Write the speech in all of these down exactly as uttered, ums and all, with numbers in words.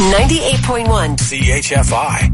ninety-eight point one C H F I.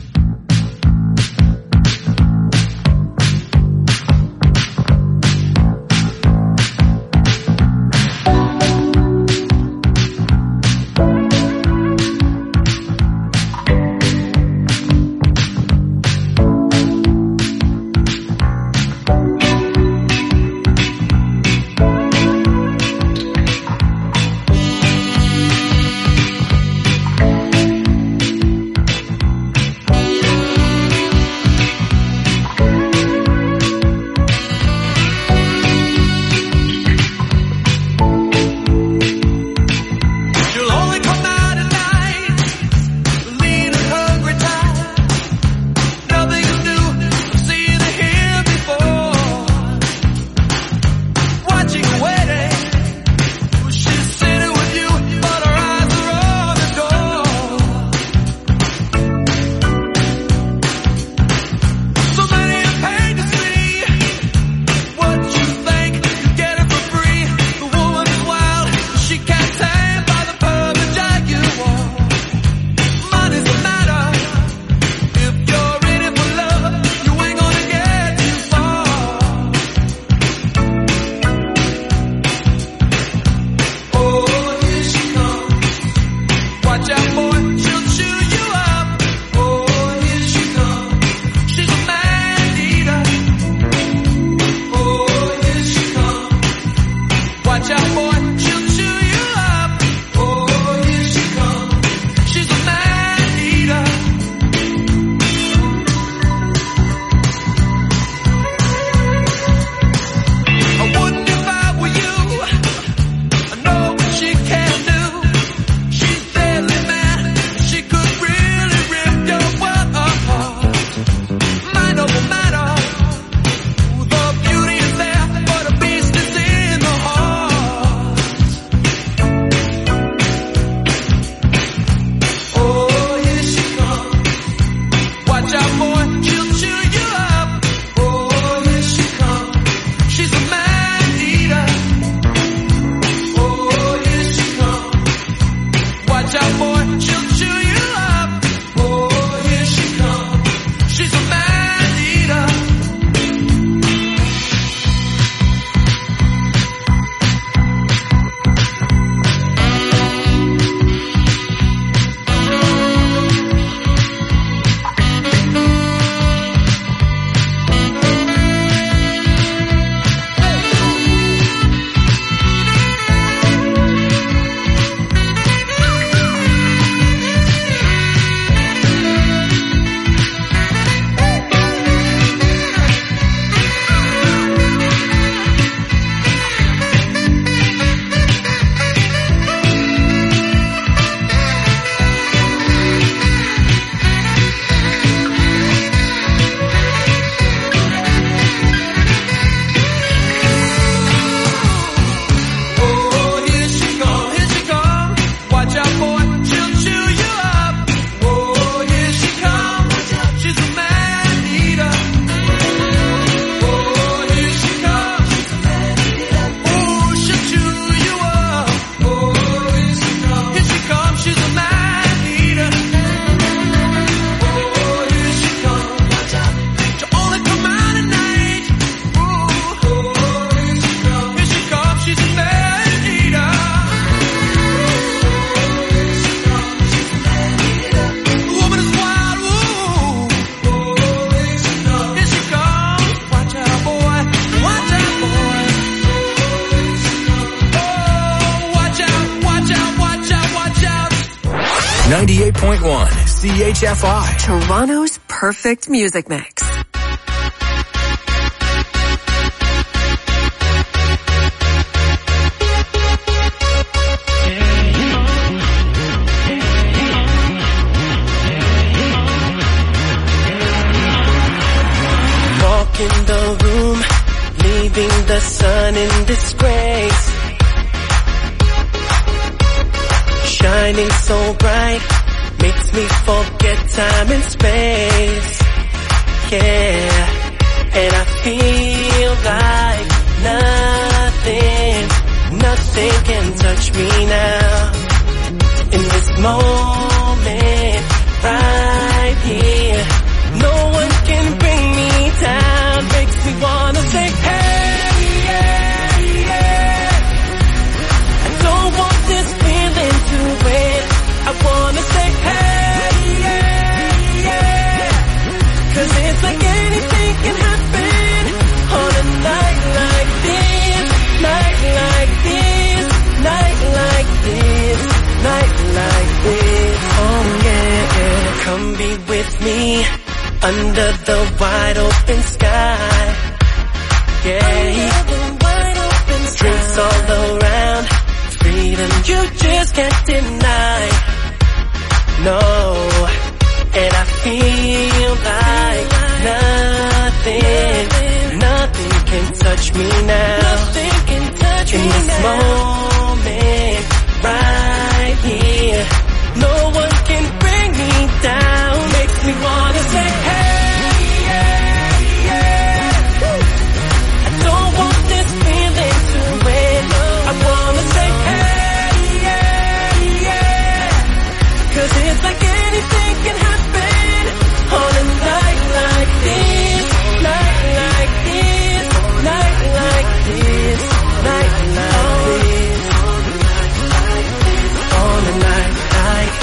ninety-eight point one C H F I. Toronto's perfect music mix. Walk in the room, leaving the sun in disgrace. Shining so bright, makes me forget time and space. Yeah, and I feel like nothing, nothing can touch me now. In this moment under the wide open sky. Yeah, drinks all around, freedom you just can't deny. No, and I feel like nothing, nothing can touch me now. Nothing can touch me now. In this moment, right here, no one can bring me down. Makes me wanna say, hey, yeah, yeah. I don't want this feeling to end. I wanna say, hey, yeah, yeah. Cause it's like anything can happen on a night like this, night like this, night like this, night like this, on a night like,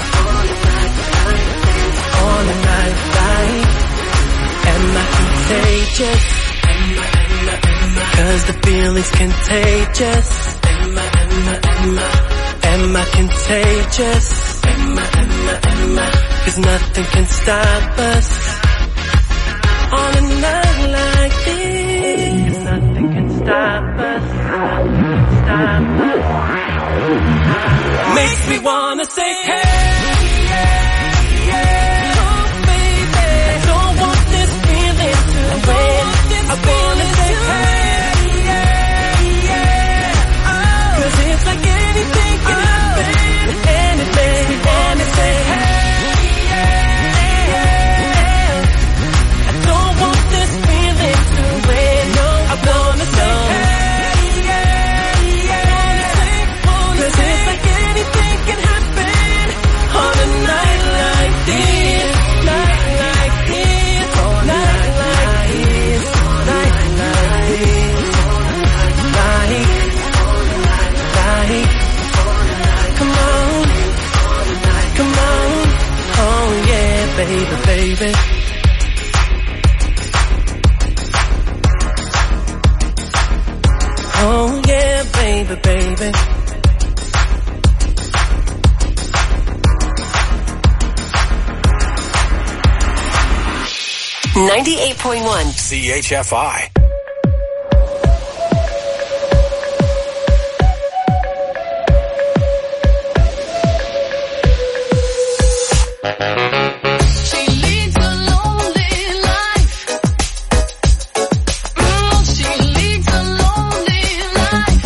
on a night like. Am I contagious? Cause the feeling's contagious. Am I, am I, am I, am I contagious? Am I, am I, am I? Cause nothing can stop us on a night like this. Cause nothing can stop us, stop us. Makes me wanna say, hey, yeah, yeah. Oh, baby, I don't want this feeling to end. I wanna say, hey, yeah, yeah. Oh, cause it's like anything can happen. Anything, anything, hey, yeah, yeah. I don't want this feeling to end. No, I wanna say, hey, yeah, yeah. Cause it's like anything can happen on a night like this, night like this, night like this, night like this, like, like, come on, come on, oh yeah, baby, baby. Oh yeah, baby, baby. ninety-eight point one C H F I. She leads a lonely life. Mm, she leads a lonely life.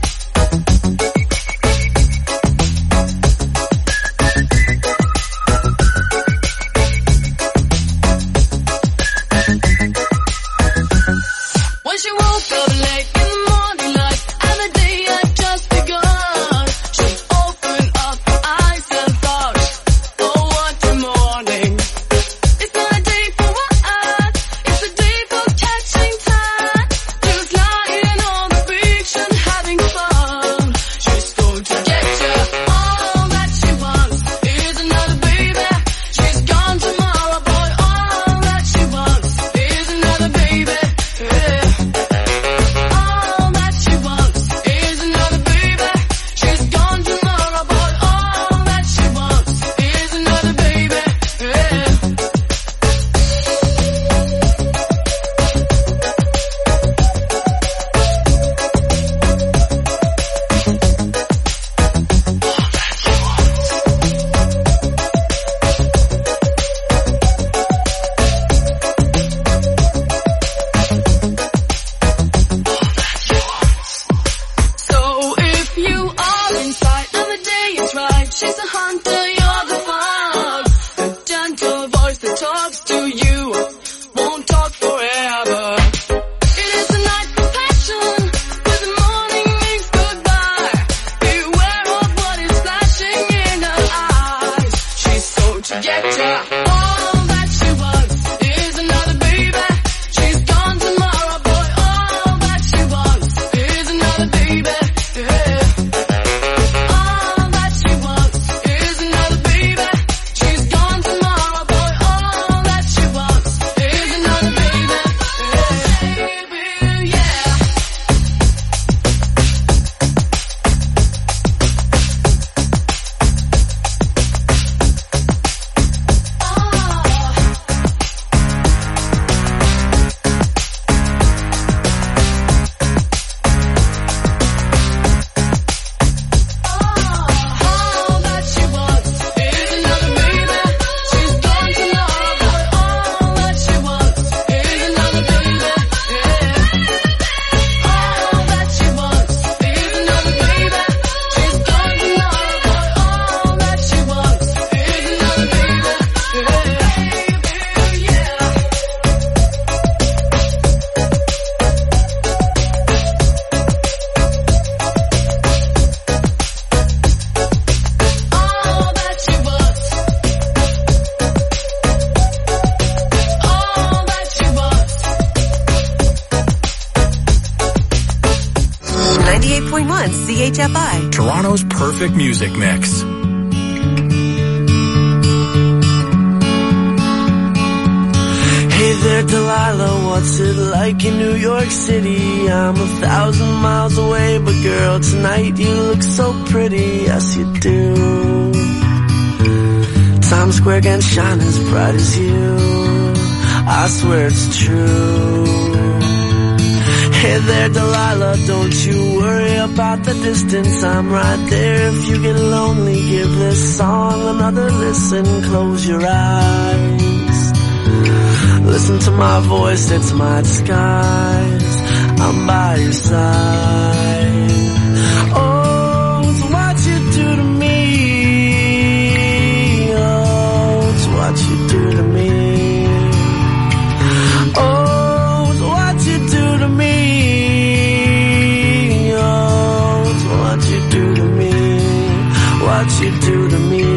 When she woke up late in the morning light, and the day had just begun, she opened up her eyes and thought, oh, what a morning. It's not a day for what, it's a day for catching time. Just lying on the beach and having fun. She's going to get you. All that she wants is another baby. She's gone tomorrow, boy. All that she wants is another baby. Yeah. All that she wants is another baby. She's gone tomorrow, boy. All that she wants is another baby. Yeah. So if you are inside and the day is right, she's a hunter, you're the fun. The gentle voice that talks to you won't talk forever. It is a night for passion, where the morning means goodbye. Beware of what is flashing in her eyes. She's so to get ya. All that she wants is another baby. She's gone tomorrow, boy. All that she wants is another baby. Yeah. All that she wants is another baby. She's gone tomorrow, boy. All that she wants is another baby. Yeah. Baby, yeah. All H F I. Toronto's perfect music mix. Hey there, Delilah, what's it like in New York City? I'm a thousand miles away, but girl, tonight you look so pretty, yes you do. Times Square can shine as bright as you, I swear it's true. Hey there, Delilah, don't you worry about the distance, I'm right there. If you get lonely, give this song another listen, close your eyes. Listen to my voice, it's my disguise, I'm by your side. Oh, it's what you do to me, oh, it's what you do to me. Oh, it's what you do to me, oh, it's what you do to me, what you do to me.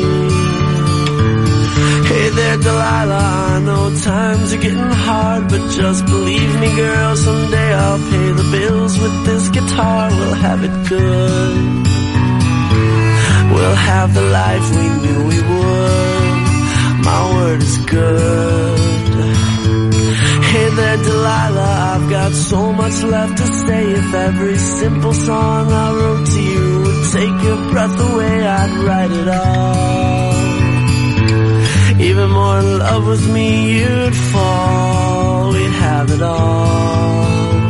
Hey there, Delilah, I know times are getting hard, but just believe me, girl, someday I'll pay the bills with this guitar. We'll have it good, we'll have the life we knew we would, my word is good. Hey there, Delilah, I've got so much left to say. If every simple song I wrote to you would take your breath away, I'd write it all. Even more in love with me you'd fall, we'd have it all.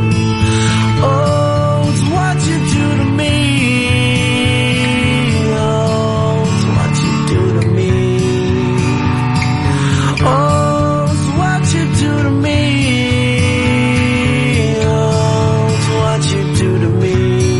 Oh, it's what you do to me, oh, it's what you do to me. Oh, it's what you do to me, oh, it's what you do to me.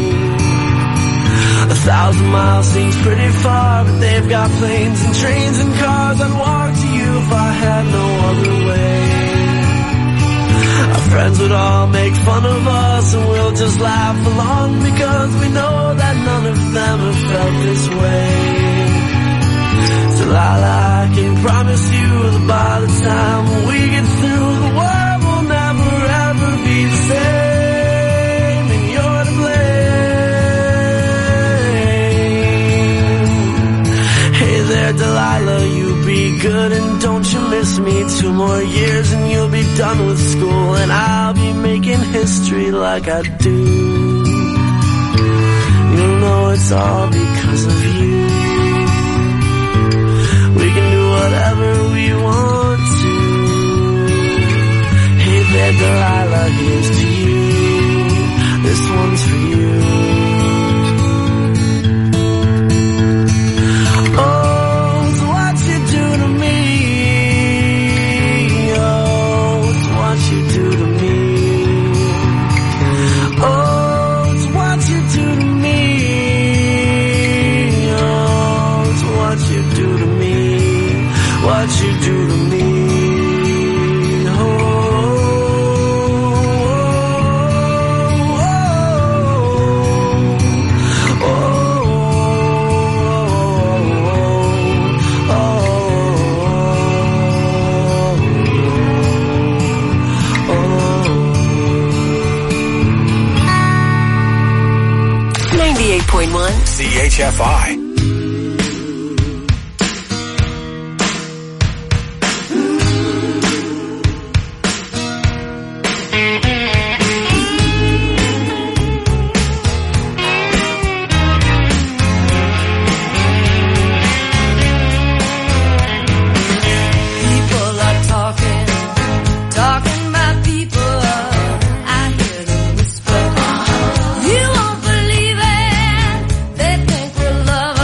A thousand miles seems pretty far, but they've got planes and trains and cars. I'd walk to you if I had no other way. Our friends would all make fun of us, and we'll just laugh along, because we know that none of them have felt this way. So Lila, I can promise you that by the time we get through, the world will never ever be the same, and you're to blame. Hey there, Delilah, you be good and don't you miss me. Two more years and you'll be done with school, and I'll be making history like I do. You'll know it's all because of you. We can do whatever we want to. Hey there, Delilah, here's to you, this one's for you. What you do to me, oh, oh, oh, oh, oh, oh. ninety-eight point one C H F I. You won't believe it, they think we're lovers.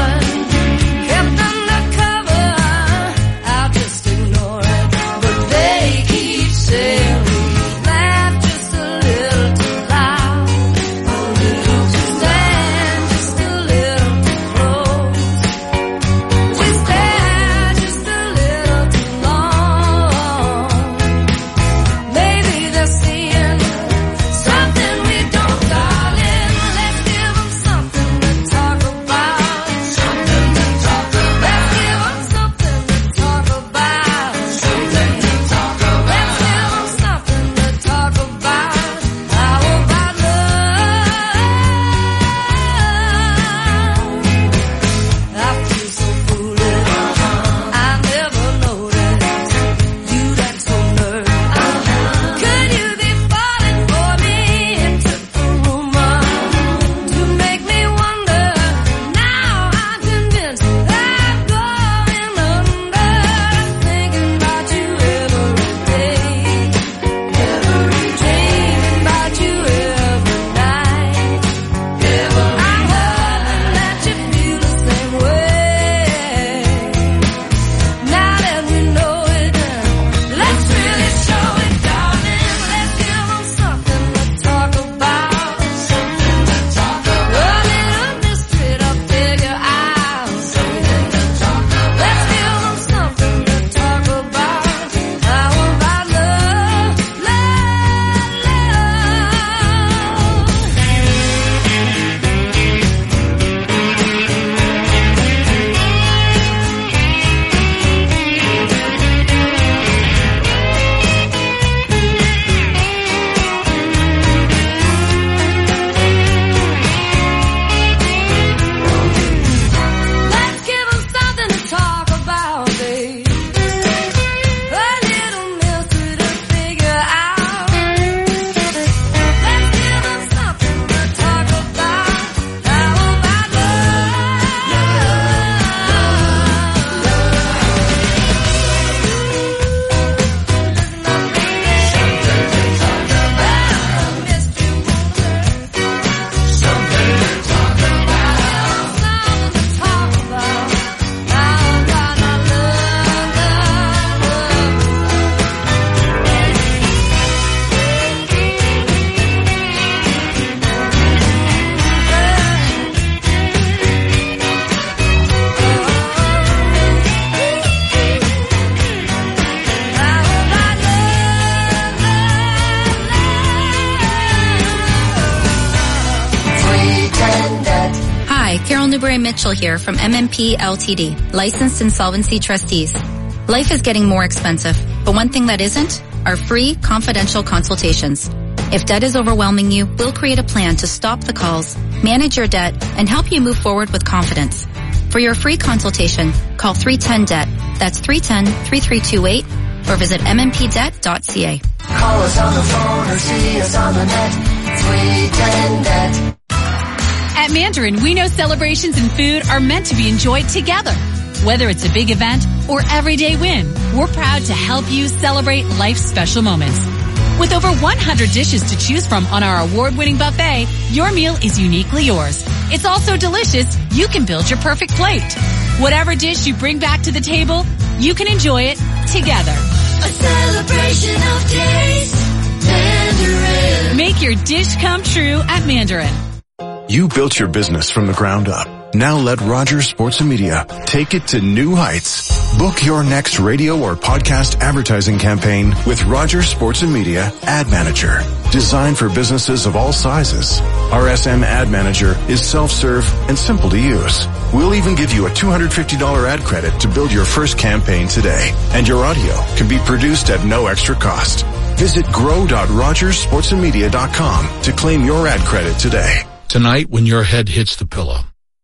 Mary Mitchell here from M M P L T D, licensed insolvency trustees. Life is getting more expensive, but one thing that isn't are free, confidential consultations. If debt is overwhelming you, we'll create a plan to stop the calls, manage your debt, and help you move forward with confidence. For your free consultation, call three one zero D E B T. That's three one zero, three three two eight or visit m m p debt dot c a. Call us on the phone or see us on the net. three one zero D E B T. At Mandarin, we know celebrations and food are meant to be enjoyed together. Whether it's a big event or everyday win, we're proud to help you celebrate life's special moments. With over one hundred dishes to choose from on our award-winning buffet, your meal is uniquely yours. It's also delicious. You can build your perfect plate. Whatever dish you bring back to the table, you can enjoy it together. A celebration of taste. Mandarin. Make your dish come true at Mandarin. You built your business from the ground up. Now let Rogers Sports and Media take it to new heights. Book your next radio or podcast advertising campaign with Rogers Sports and Media Ad Manager. Designed for businesses of all sizes. R S M Ad Manager is self-serve and simple to use. We'll even give you a two hundred fifty dollars ad credit to build your first campaign today. And your audio can be produced at no extra cost. Visit grow dot rogers sports and media dot com to claim your ad credit today. Tonight, when your head hits the pillow,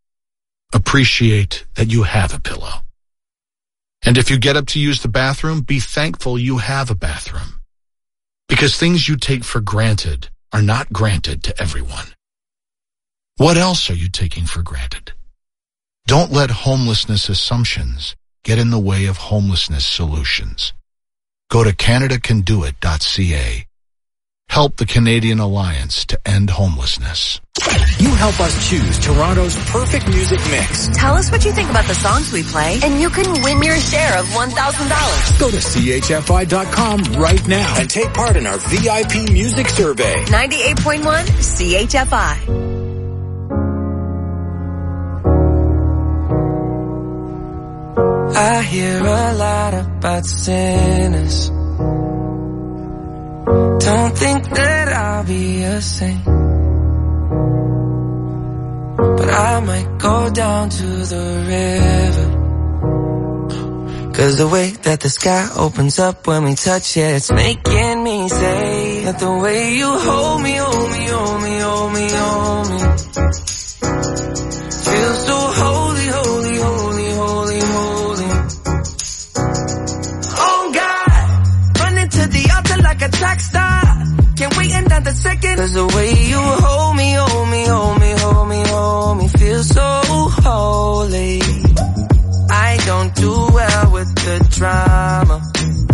appreciate that you have a pillow. And if you get up to use the bathroom, be thankful you have a bathroom. Because things you take for granted are not granted to everyone. What else are you taking for granted? Don't let homelessness assumptions get in the way of homelessness solutions. Go to canada can do it dot c a. Help the Canadian Alliance to end homelessness. You help us choose Toronto's perfect music mix. Tell us what you think about the songs we play, and you can win your share of one thousand dollars. Go to c h f i dot com right now and take part in our V I P music survey. ninety-eight point one C H F I. I hear a lot about sinners. Don't think that I'll be a saint, but I might go down to the river. Cause the way that the sky opens up when we touch it, it's making me say that the way you hold me, hold me, hold me, hold me, hold me, feels so holy, holy, holy, holy, holy. Oh God, running to the altar like a track star. Can't wait another second. Cause the way you hold me, hold me, hold me, hold me, hold me, feels so holy. I don't do well with the drama,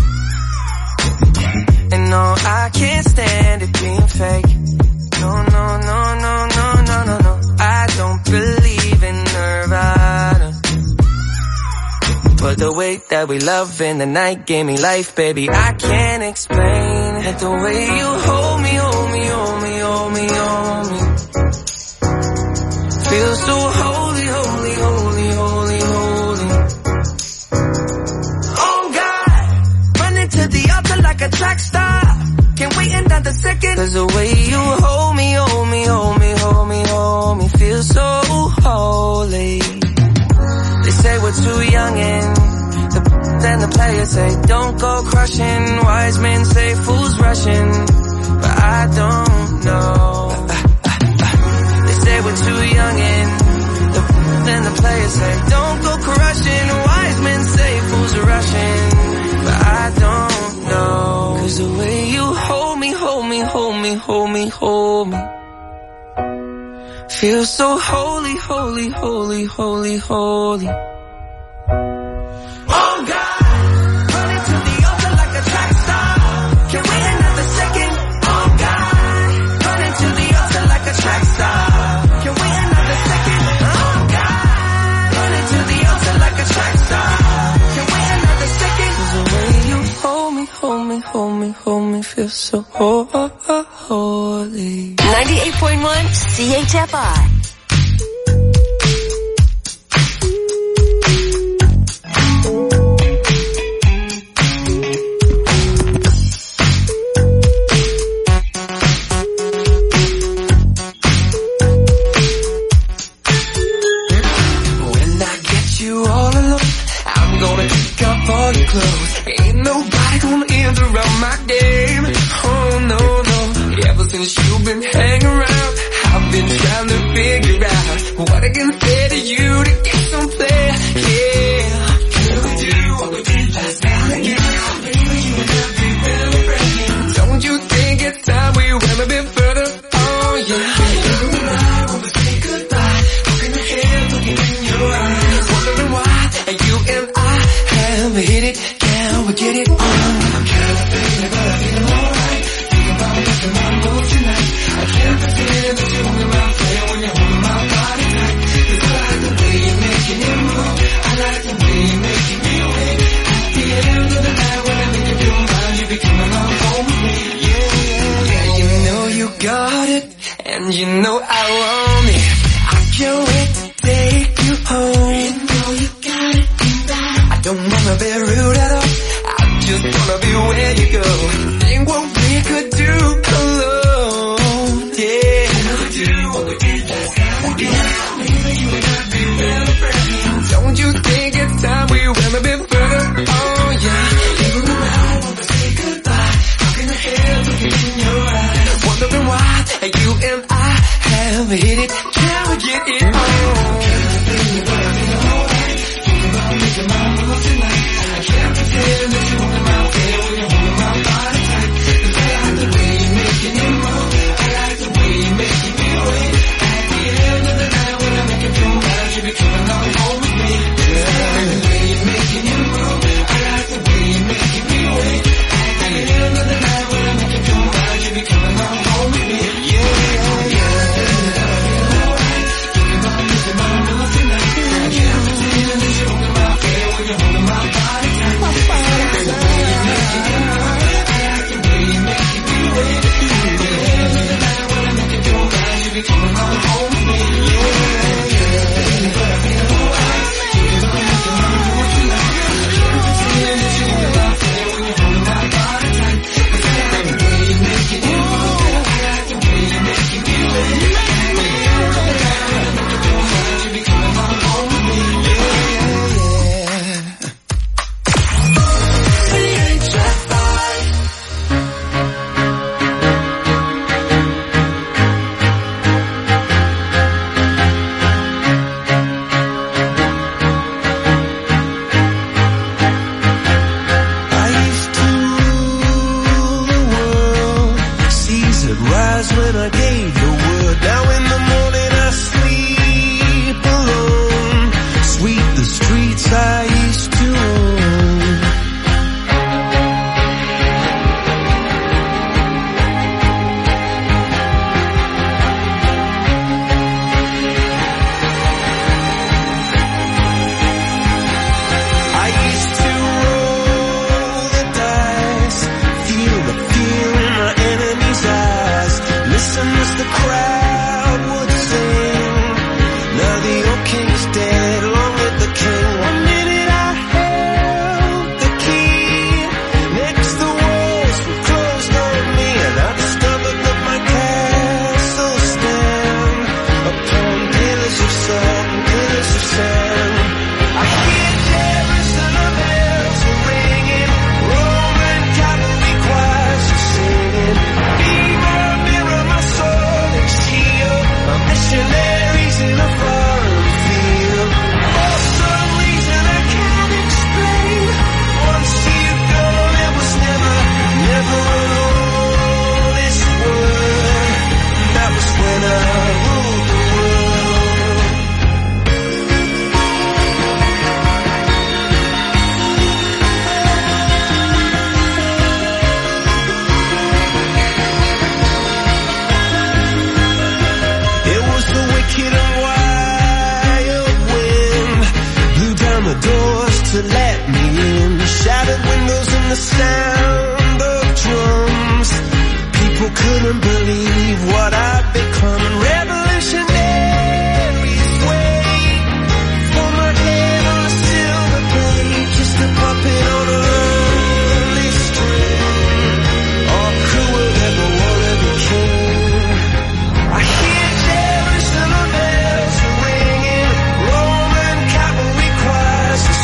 and no, I can't stand it being fake. No, no, no, no, no, no, no, no. I don't believe in Nirvana, but the way that we love in the night gave me life, baby. I can't explain it. The way you hold me, hold me, hold me, hold me, hold me, feels so holy, holy, holy, holy, holy. Oh God, running to the altar like a track star. Can't wait another second. Cause the way you hold me, hold me, hold me, hold me, hold me, feels so holy. They say we're too young and the then the players say don't go crushing. Wise men say fools rushing, but I don't know. They say we're too young and the then the players say don't go crushing. Wise men say fools are rushing, but I don't know. Cause the way you hold me, hold me, hold me, hold me, hold me, feels so holy, holy, holy, holy, holy. Oh God, running to the altar like a track star. Can't wait another second. Oh God, running to the altar like a track star. Can't wait another second. Oh God, running to the altar like a track star. Can't wait another second. Cause the way you hold me, hold me, hold me, hold me, feels so holy. ninety-eight point one C H F I. alone. I'm gonna kick off all your clothes. Ain't nobody gonna interrupt my game. Oh no, no. Ever since you've been hanging around, I've been trying to figure out what I can say to you to get some play. Yeah. Can we do what we did last night again? Maybe you and I be better friends. Don't you think it's time we went a bit further? Oh yeah. You and I, when we say goodbye, looking ahead, looking in your eyes, wondering why you and I have hit it. Can we get it on? I'm kinda feeling, but I feel alright. Thinking about making my move tonight. I can't pretend that you're holding my flame when you're holding my body tight. 'Cause I like the way you're making it move. I like the way you're making me wait. At the end of the night, when I think of your mind, you be coming on home with me. Yeah, yeah, yeah. You know you got it, and you know I want it. I can't wait to take you home. You know you got it, and I, I don't wanna be rude at all. I just wanna be where you go. Think what we could do alone. Yeah. Can we do what we did last night again? Maybe you and I be better friends. Don't you think it's time we went a bit further? Oh yeah. Even around when we say goodbye, looking ahead, looking in your eyes, wondering why you and I have hit it. Can we get it on? Can I be but I feel alright? Thinking about making my move tonight. I can't pretend that you're holding my way when you're holding my body tight. 'Cause I like the way you're making it move. I like the way you're making me wait. At the end of the night, when I make up your mind, you be coming on home with me. I like the way you're making it move. I like the way you're making me wait. At the end of the night, when I make up your mind, you be coming on home with me. Yeah, yeah, yeah. Thinking about making my move tonight. I can't pretend that you're holding my way when you're holding my body tight. I like the way you're making it move. I like the way you're making me wait. At the end of the night, when I make up your mind, you be coming on home with me. Yeah, yeah. But I feel alright. Thinking about making my move tonight. I can't pretend that you're holding my way when you're holding my body tight. 'Cause I like the way you're making it move. I like the way you're making me wait. At the end of the night, when I make up your mind, you be coming on home with me. Yeah, yeah, yeah. C H F I. I used to rule the world. Seas would rise when I gave the word. Now in the morning I sleep alone. Sweep the streets I used to own. I used to roll the dice, feel the fear in my enemy's eyes, listen as the crowd would sing. Now the old king's dead, long live the king. One minute I held the key, next the walls were closed on me, and I discovered that my castle stand upon pillars of salt and pillars of sand. I hear Jerusalem bells are ringing, Roman cavalry choirs are singing. Be my mirror, my sword and shield, my missionaries in a foreign field. For some reason I can't explain, once you go there was never, never an honest word. That was when I ruled the world. It was the wicked and wild wind, blew down the doors to let me in, shattered windows and the sound of drums. People couldn't believe what I'd become. Revolutionaries wait for my head on a silver plate, just a puppet on a lonely string. All crew would ever wanna be king. I hear Jerusalem bells are ringing, Roman cavalry choirs are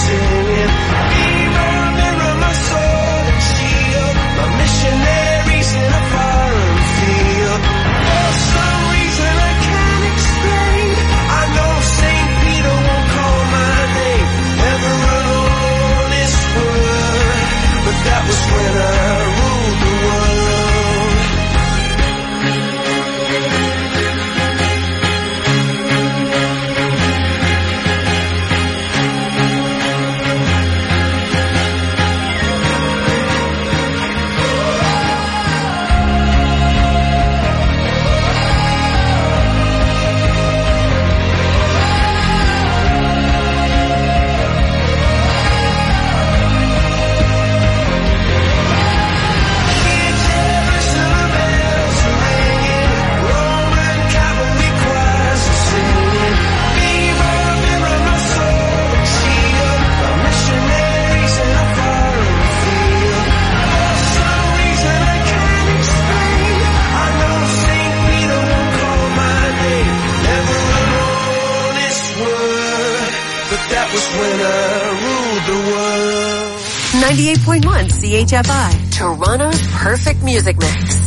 ninety-eight point one C H F I, Toronto's perfect music mix.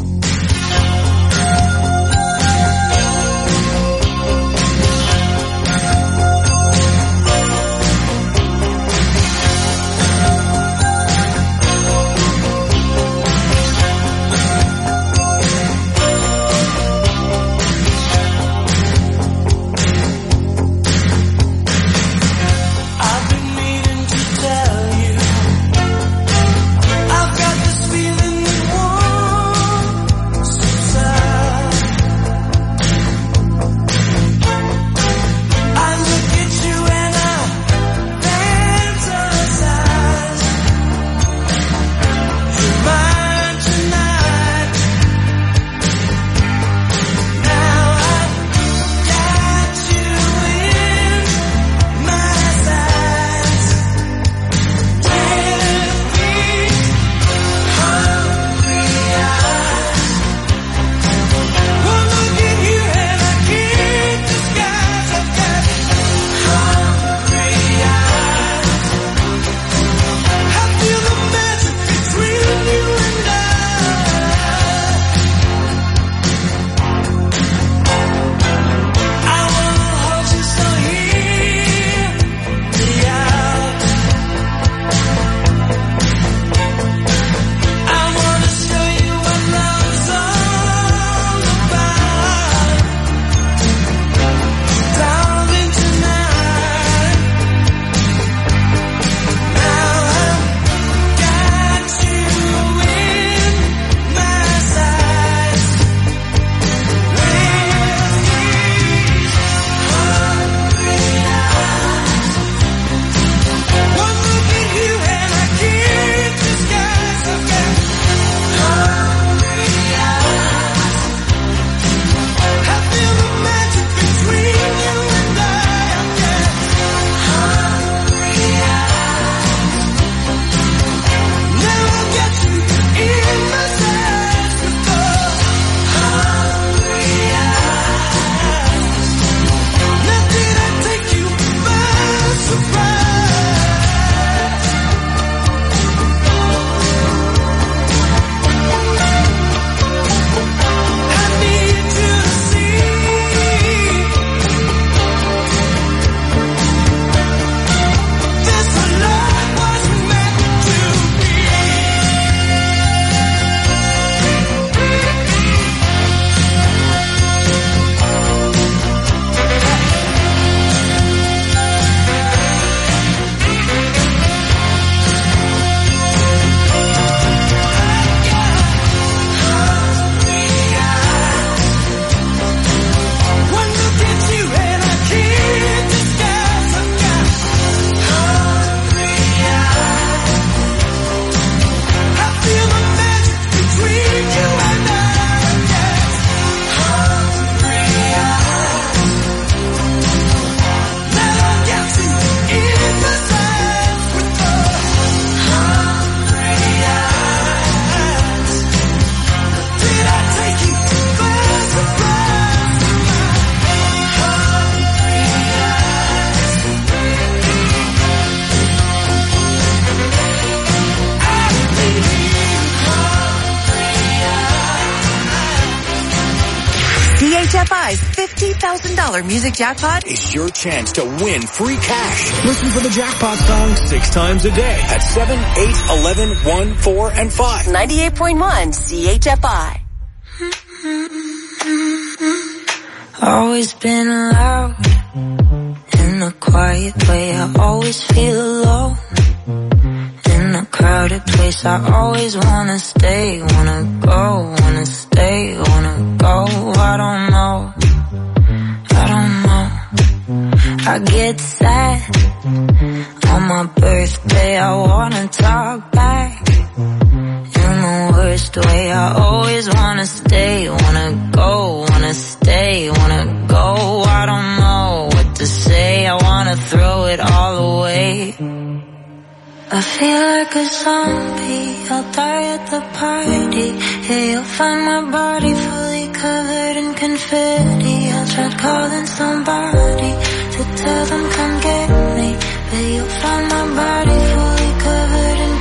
C H F I's fifty thousand dollars music jackpot is your chance to win free cash. Listen for the jackpot song six times a day at seven, eight, eleven, one, four, and five. ninety-eight point one C H F I. Always been loud in a quiet way. I always feel alone in a crowded place. I always wanna stay, wanna go, wanna stay, wanna go. I don't know, I don't know. I get sad on my birthday. I wanna talk back in the worst way. I always wanna stay, wanna go, wanna stay, wanna go. I don't know what to say. I wanna throw it all away. I feel like a zombie, I'll die at the party. Yeah, you'll find my body fully covered in confetti. I'll try calling somebody to tell them come get me, but you'll find my body fully covered in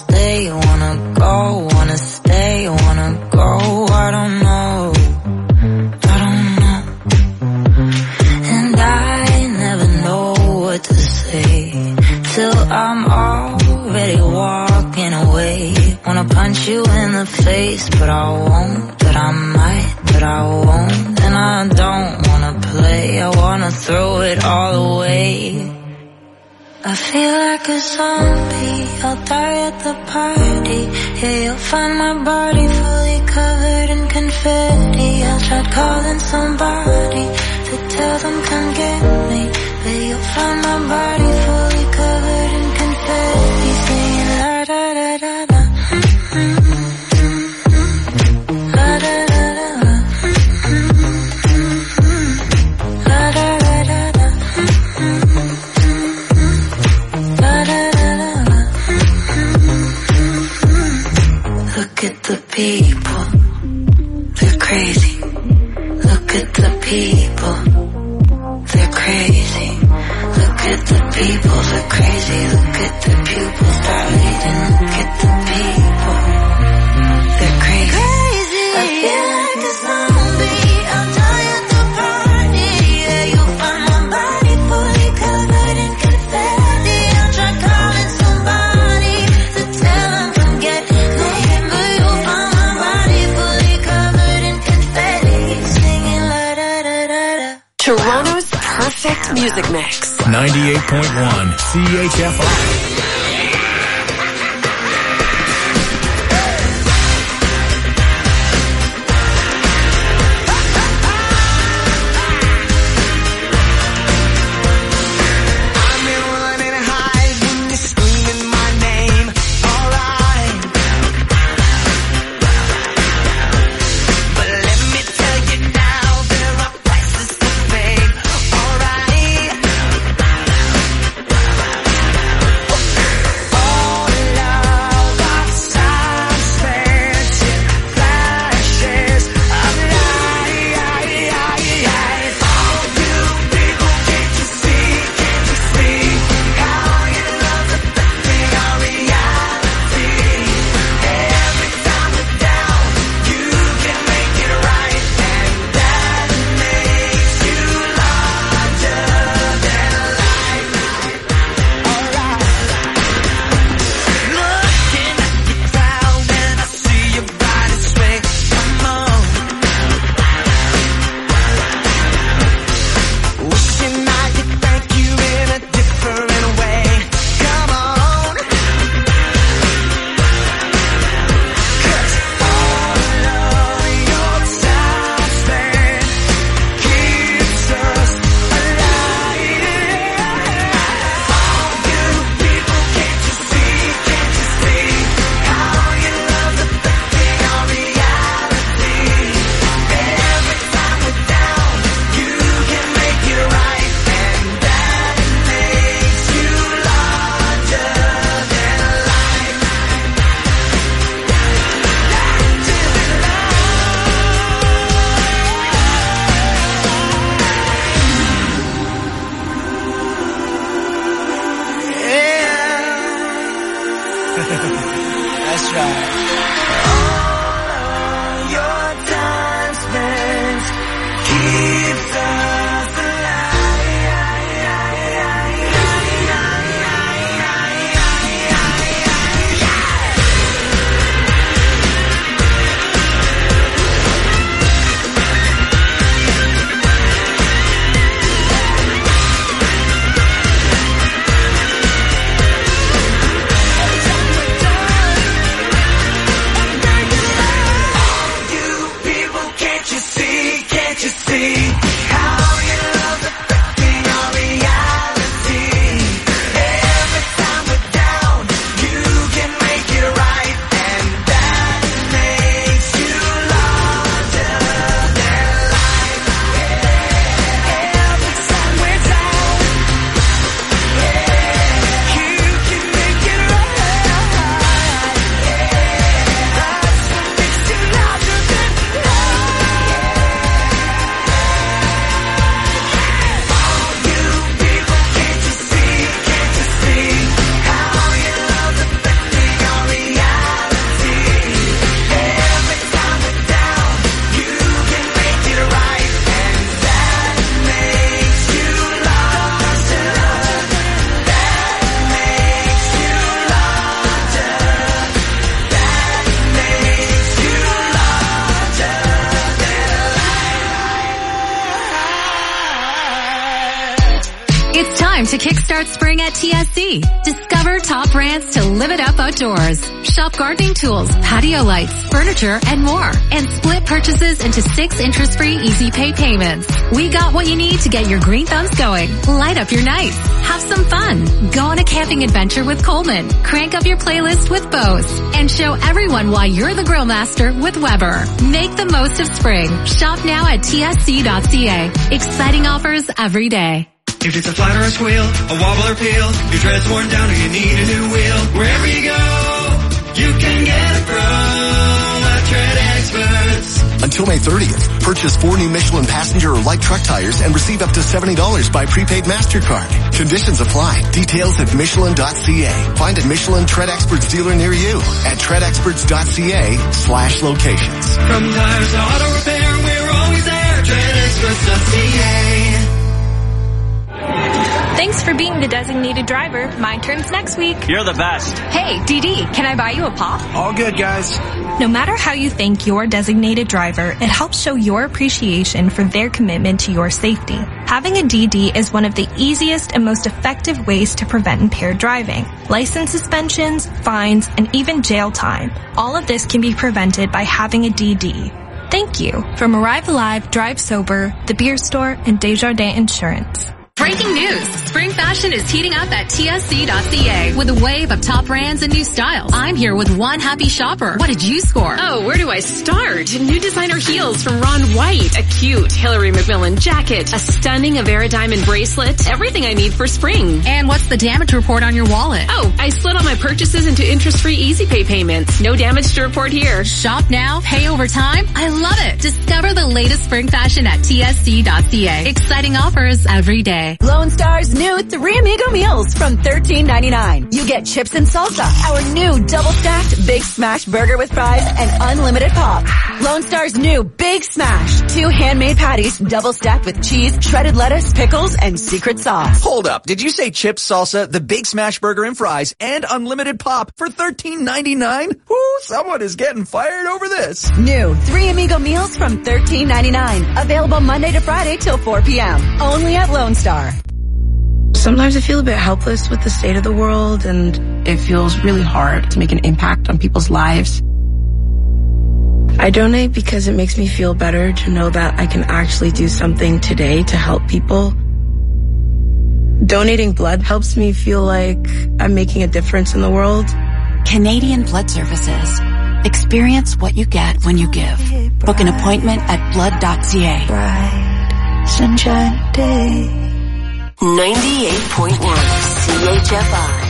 stay, wanna go, wanna stay, wanna go. I don't know, I don't know. And I never know what to say till I'm already walking away. Wanna punch you in the face, but I won't, but I might, but I won't. And I don't wanna play, I wanna throw it all away. I feel like a zombie, I'll die at the party. Yeah, you'll find my body fully covered in confetti. I tried calling somebody to tell them come get me, but you'll find my body fully covered in confetti. Singing la da da da da. La da da da da. La da da da da. La da da da da. Look at the people, they're crazy. Look at the people, they're crazy. Look at the people, they're crazy. Look at the pupils dilating. Look at the people, they're crazy. I feel like a zombie, I'll die at the party. Yeah, you'll find my body fully covered in confetti. I'll try calling somebody to tell them come get me, but you'll find my body fully covered in confetti. Singing la da da da da. Toronto's perfect music mix. ninety-eight point one C H F I. That's right. All your time spent keeps us you see, can't you see? time to kickstart spring at T S C. Discover top brands to live it up outdoors. Shop gardening tools, patio lights, furniture, and more. And split purchases into six interest-free easy pay payments. We got what you need to get your green thumbs going. Light up your nights. Have some fun. Go on a camping adventure with Coleman. Crank up your playlist with Bose. And show everyone why you're the grill master with Weber. Make the most of spring. Shop now at T S C dot C A. Exciting offers every day. If it's a flat or a squeal, a wobble or peel, your tread's worn down or you need a new wheel, wherever you go, you can get it from a Tread Experts. Until May thirtieth, purchase four new Michelin passenger or light truck tires and receive up to seventy dollars by prepaid MasterCard. Conditions apply. Details at Michelin dot C A. Find a Michelin Tread Experts dealer near you at tread experts dot C A slash locations. From tires to auto repair, we're always there. tread experts dot C A. Thanks for being the designated driver. My turn's next week. You're the best. Hey, D D, can I buy you a pop? All good, guys. No matter how you thank your designated driver, it helps show your appreciation for their commitment to your safety. Having a D D is one of the easiest and most effective ways to prevent impaired driving. License suspensions, fines, and even jail time. All of this can be prevented by having a D D. Thank you. From Arrive Alive, Drive Sober, The Beer Store, and Desjardins Insurance. Breaking news. Spring fashion is heating up at T S C dot C A with a wave of top brands and new styles. I'm here with one happy shopper. What did you score? Oh, where do I start? New designer heels from Ron White, a cute Hillary McMillan jacket, a stunning Avera diamond bracelet, everything I need for spring. And what's the damage report on your wallet? Oh, I split all my purchases into interest-free easy pay payments. No damage to report here. Shop now, pay over time. I love it. Discover the latest spring fashion at T S C dot C A. Exciting offers every day. Lone Star's new Three Amigo meals from thirteen ninety-nine. You get chips and salsa, our new double-stacked Big Smash burger with fries, and unlimited pop. Lone Star's new Big Smash, two handmade patties, double-stacked with cheese, shredded lettuce, pickles, and secret sauce. Hold up, did you say chips, salsa, the Big Smash burger and fries, and unlimited pop for thirteen ninety-nine? Whoo, someone is getting fired over this. New Three Amigo meals from thirteen ninety-nine. Available Monday to Friday till four p.m. Only at Lone Star. Sometimes I feel a bit helpless with the state of the world, and it feels really hard to make an impact on people's lives. I donate because it makes me feel better to know that I can actually do something today to help people. Donating blood helps me feel like I'm making a difference in the world. Canadian Blood Services. Experience what you get when you give. Book an appointment at blood dot C A. Bright sunshine day. ninety-eight point one C H F I.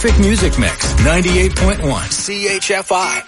perfect music mix. ninety-eight point one C H F I.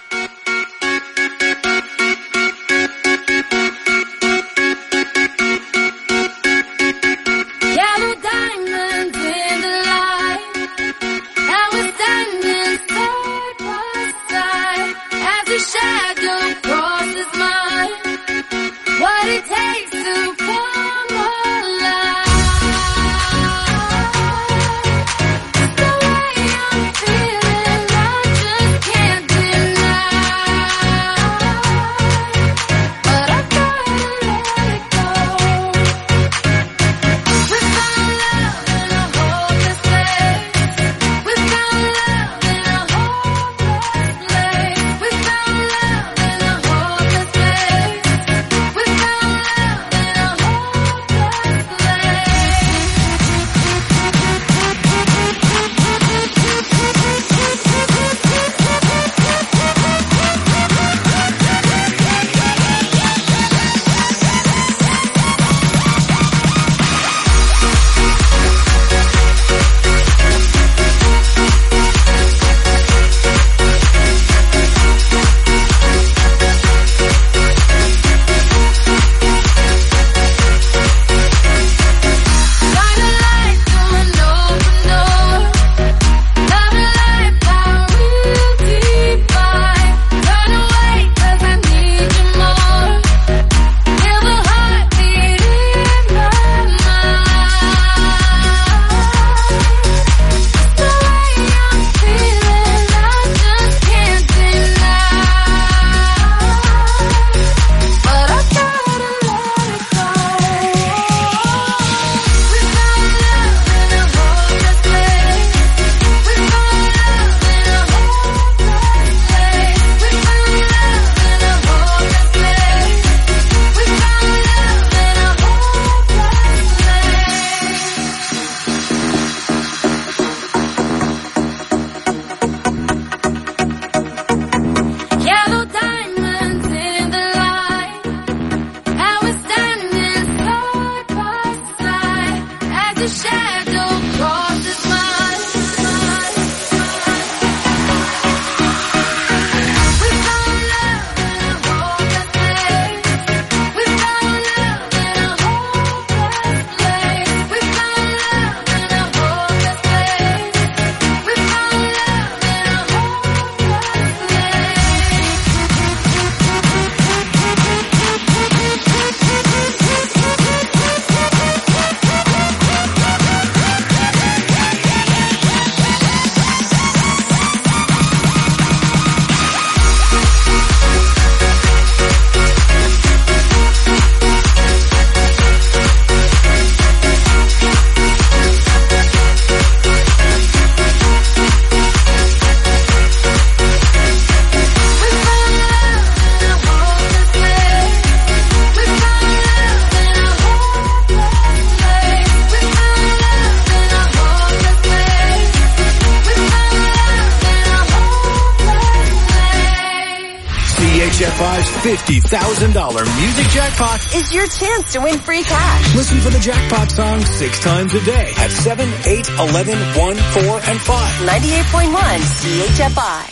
fifty thousand dollars music jackpot is your chance to win free cash. Listen for the jackpot song six times a day at seven, eight, eleven, one, four, and five. ninety-eight point one C H F I.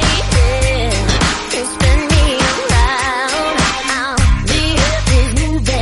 Spin me around, I'll be here, please move.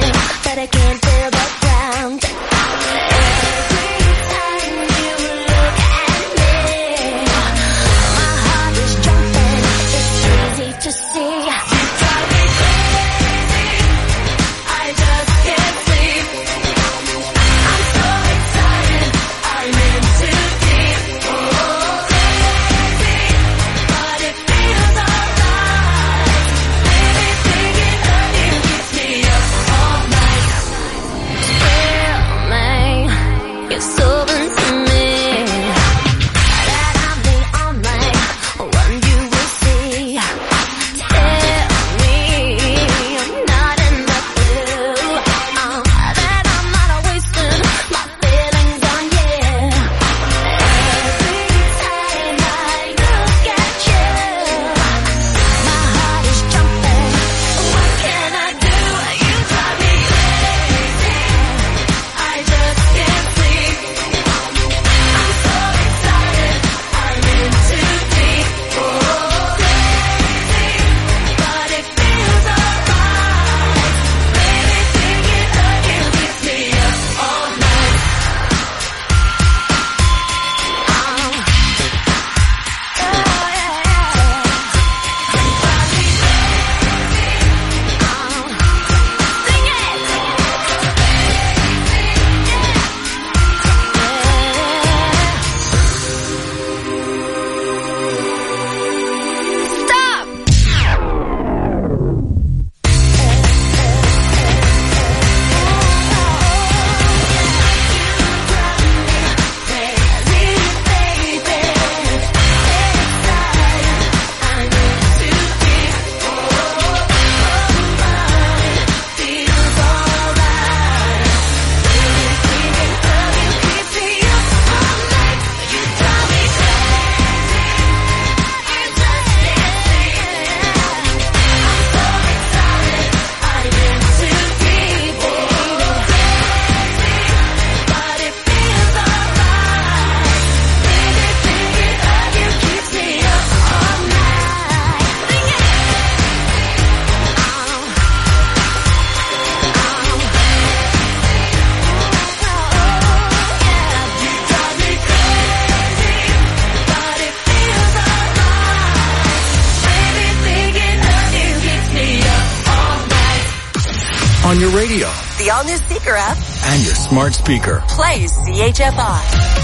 on your radio. The all-new Seeker app. And your smart speaker. Play C H F I.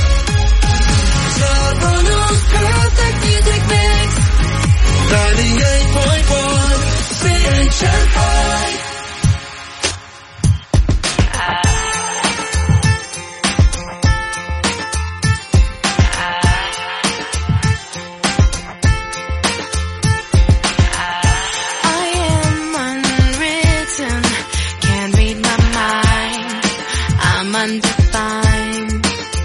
Toronto's perfect music mix. ninety-eight point one C H F I. Undefined.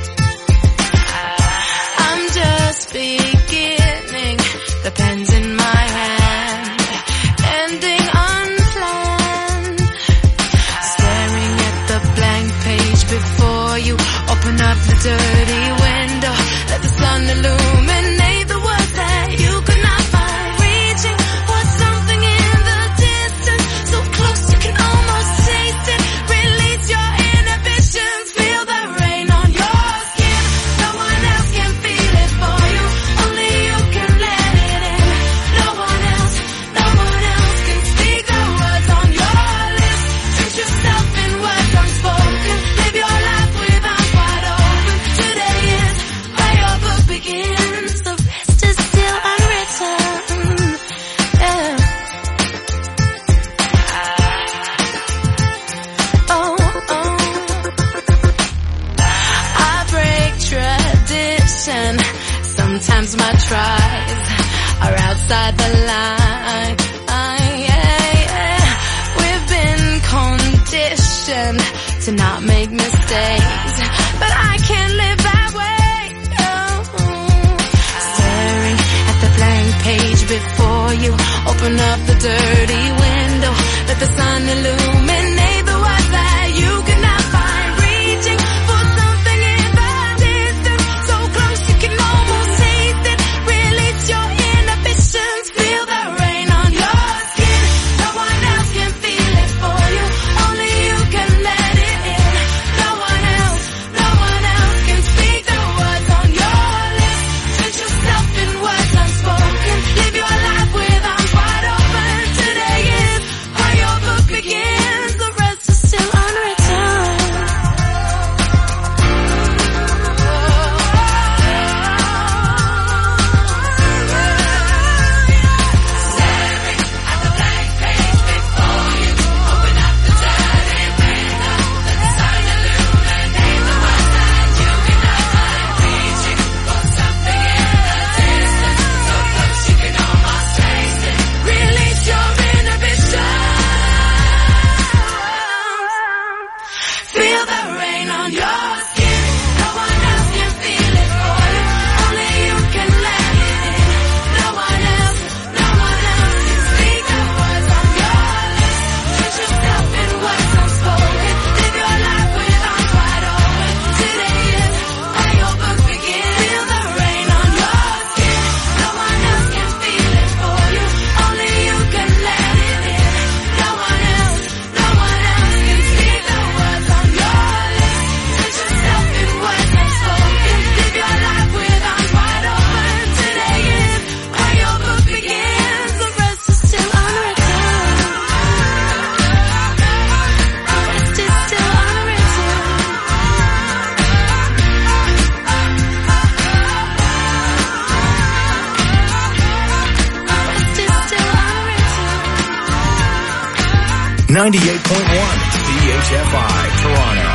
I'm just beginning, the pen's in my hand, ending unplanned. Staring at the blank page before you, open up the dirty window, let the sun illuminate the words that you could not find. Reaching for something in the distance, so close you can almost taste it. Release your inhibitions. Feel the rain on your skin. No one else can feel it for you. Only you can let it in. No one else, no one else can speak the words on your lips. Treat yourself in words unspoken. Live your life with arms wide open. Today is where your book begins. The rest is still unwritten. Yeah. Oh, oh. I break tradition. Sometimes my tries are outside the line. Yeah, yeah. We've been conditioned to not make mistakes, but I can't live that way. Oh. Staring at the blank page before you, open up the dirty window, let the sun illuminate the words that you could not find. Reaching for something in the distance, so close you can almost taste it. Release your inhibitions, feel the rain on your skin. No one else can feel it for you, only you can let it in. No one else, no one else can speak the words on your lips. Treat yourself in words unspoken. Live your life with arms wide open. Today is where your book begins. The rest is still unwritten. Staring at the blank page before you, open up the dirty window, let the sun illuminate the words that you cannot find. Reaching for something in the distance, so close you can almost taste it. Release your inhibitions. Feel the rain on your skin. No one else can feel it for you, only you can let it in. No one else, no one else can speak the words on your lips. Treat yourself in words unspoken. Live your life with arms wide open. Today is where your book begins. Feel the rain on your skin. No one else can feel it for you, only you can let it in. No one else, no one else can speak the words on your lips. Treat yourself in words unspoken. Live your life with arms wide open. Today is where your book begins. The rest is still unwritten. The rest is still unwritten. The rest is still unwritten. ninety-eight point one C H F I, Toronto.